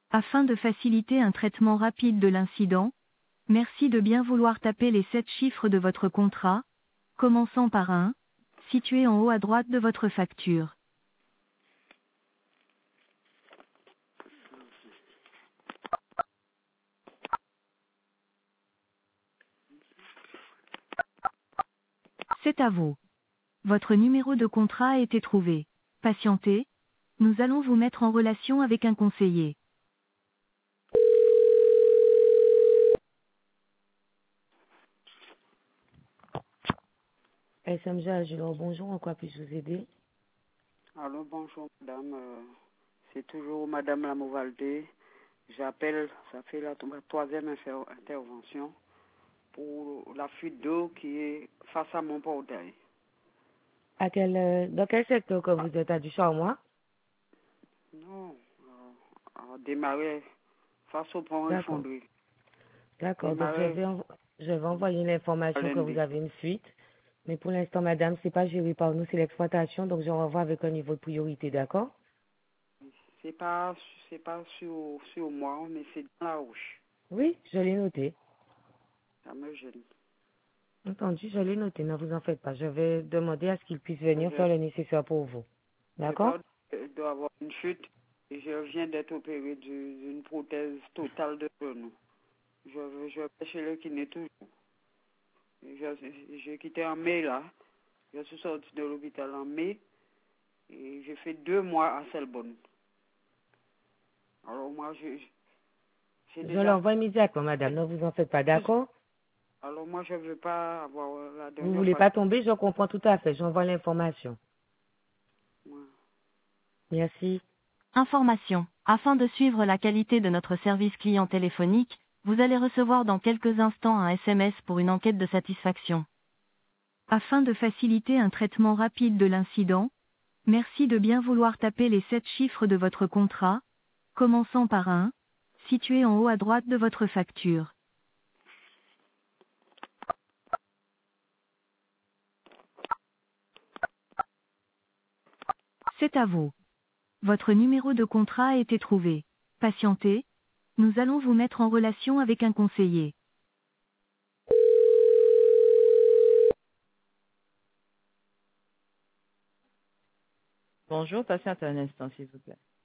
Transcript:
Afin de faciliter un traitement rapide de l'incident, merci de bien vouloir taper les 7 chiffres de votre contrat, commençant par un, situé en haut à droite de votre facture. C'est à vous. Votre numéro de contrat a été trouvé. Patientez, nous allons vous mettre en relation avec un conseiller. SMG Agilor, bonjour, en quoi puis-je vous aider? Allô, bonjour madame. C'est toujours madame Lamovaldé. J'appelle, ça fait la troisième intervention pour la fuite d'eau qui est face à mon portail. Dans quel secteur que Ah, vous êtes à du Charmois? non, à démarrer face au pont D'accord. effondré. D'accord, donc Démarrer je vais envoyer à l'information que vous lundi. avez une fuite. Mais pour l'instant, madame, c'est pas géré par nous, c'est l'exploitation, donc je renvoie avec un niveau de priorité, d'accord? C'est pas, c'est pas sur moi, mais c'est dans la roche. Oui, je l'ai noté. Ça me gêne. Entendu, je l'ai noté, ne vous en faites pas. Je vais demander à ce qu'il puisse venir Je, faire le nécessaire pour vous. J'ai D'accord? peur d'avoir une chute et je viens d'être opéré d'une prothèse totale de genou. Je vais chez le kiné toujours. J'ai quitté en mai là. Je suis sorti de l'hôpital en mai et j'ai fait 2 mois à Selborne. Alors moi, j'ai Je déjà l'envoie immédiatement, madame, fait ne vous en faites pas, plus. d'accord? Alors moi, je ne veux pas avoir la Vous dernière voulez fois. pas tomber, je comprends tout à fait. J'envoie l'information. Moi, Merci. Information. Afin de suivre la qualité de notre service client téléphonique, vous allez recevoir dans quelques instants un SMS pour une enquête de satisfaction. Afin de faciliter un traitement rapide de l'incident, merci de bien vouloir taper les 7 chiffres de votre contrat, commençant par un, situé en haut à droite de votre facture. C'est à vous. Votre numéro de contrat a été trouvé. Patientez, nous allons vous mettre en relation avec un conseiller. Bonjour, patiente un instant, s'il vous plaît.